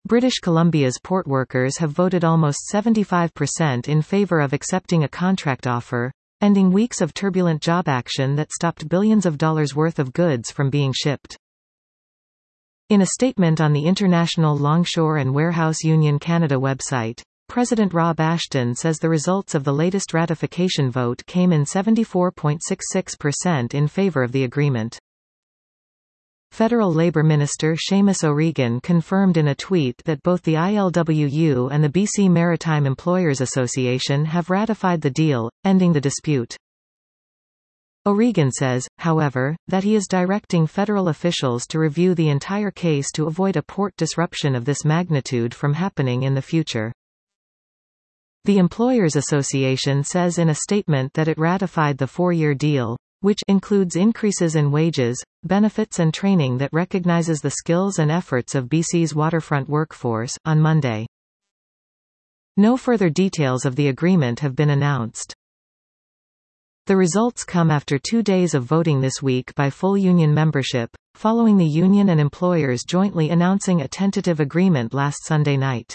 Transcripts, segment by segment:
British Columbia's port workers have voted almost 75% in favour of accepting a contract offer, ending weeks of turbulent job action that stopped billions of dollars worth of goods from being shipped. In a statement on the International Longshore and Warehouse Union Canada website, President Rob Ashton says the results of the latest ratification vote came in 74.66% in favour of the agreement. Federal Labor Minister Seamus O'Regan confirmed in a tweet that both the ILWU and the BC Maritime Employers Association have ratified the deal, ending the dispute. O'Regan says, however, that he is directing federal officials to review the entire case to avoid a port disruption of this magnitude from happening in the future. The Employers Association says in a statement that it ratified the 4-year deal, which includes increases in wages, benefits and training that recognizes the skills and efforts of BC's waterfront workforce, on Monday. No further details of the agreement have been announced. The results come after 2 days of voting this week by full union membership, following the union and employers jointly announcing a tentative agreement last Sunday night.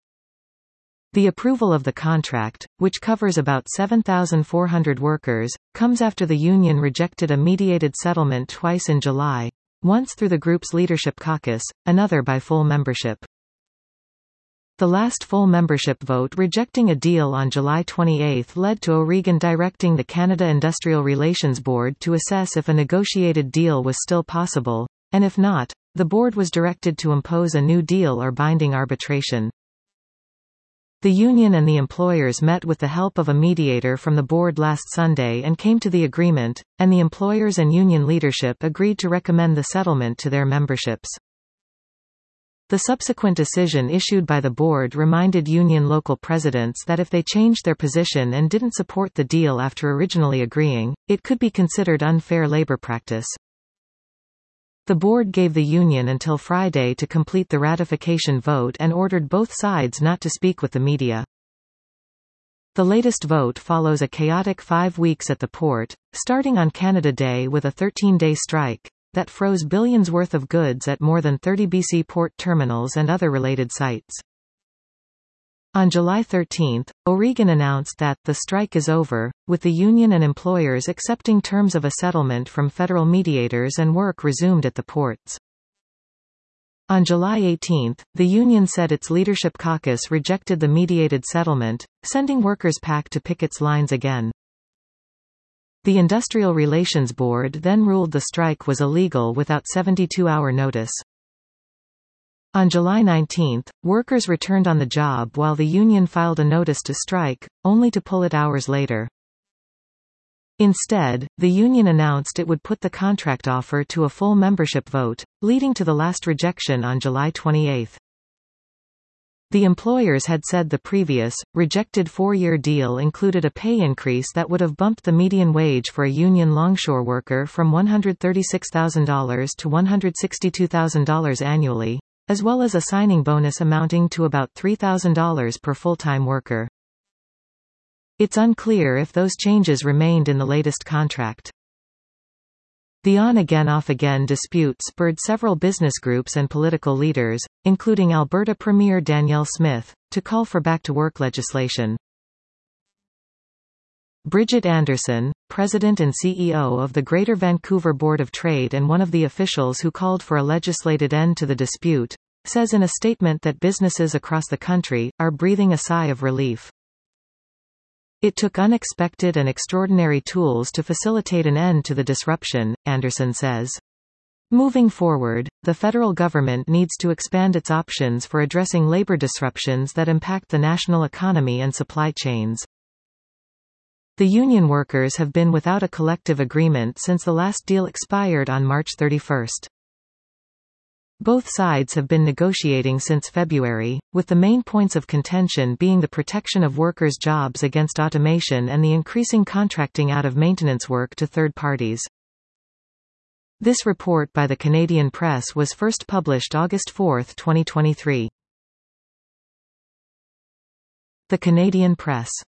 The approval of the contract, which covers about 7,400 workers, comes after the union rejected a mediated settlement twice in July, once through the group's leadership caucus, another by full membership. The last full membership vote rejecting a deal on July 28 led to O'Regan directing the Canada Industrial Relations Board to assess if a negotiated deal was still possible, and if not, the board was directed to impose a new deal or binding arbitration. The union and the employers met with the help of a mediator from the board last Sunday and came to the agreement, and the employers and union leadership agreed to recommend the settlement to their memberships. The subsequent decision issued by the board reminded union local presidents that if they changed their position and didn't support the deal after originally agreeing, it could be considered unfair labor practice. The board gave the union until Friday to complete the ratification vote and ordered both sides not to speak with the media. The latest vote follows a chaotic 5 weeks at the port, starting on Canada Day with a 13-day strike that froze billions worth of goods at more than 30 BC port terminals and other related sites. On July 13, O'Regan announced that the strike is over, with the union and employers accepting terms of a settlement from federal mediators and work resumed at the ports. On July 18, the union said its leadership caucus rejected the mediated settlement, sending workers back to picket lines again. The Industrial Relations Board then ruled the strike was illegal without 72-hour notice. On July 19, workers returned on the job while the union filed a notice to strike, only to pull it hours later. Instead, the union announced it would put the contract offer to a full membership vote, leading to the last rejection on July 28. The employers had said the previous, rejected 4-year deal included a pay increase that would have bumped the median wage for a union longshore worker from $136,000 to $162,000 annually, as well as a signing bonus amounting to about $3,000 per full-time worker. It's unclear if those changes remained in the latest contract. The on-again off-again dispute spurred several business groups and political leaders, including Alberta Premier Danielle Smith, to call for back-to-work legislation. Bridget Anderson, President and CEO of the Greater Vancouver Board of Trade and one of the officials who called for a legislated end to the dispute, says in a statement that businesses across the country are breathing a sigh of relief. It took unexpected and extraordinary tools to facilitate an end to the disruption, Anderson says. Moving forward, the federal government needs to expand its options for addressing labor disruptions that impact the national economy and supply chains. The union workers have been without a collective agreement since the last deal expired on March 31. Both sides have been negotiating since February, with the main points of contention being the protection of workers' jobs against automation and the increasing contracting out of maintenance work to third parties. This report by the Canadian Press was first published August 4, 2023. The Canadian Press.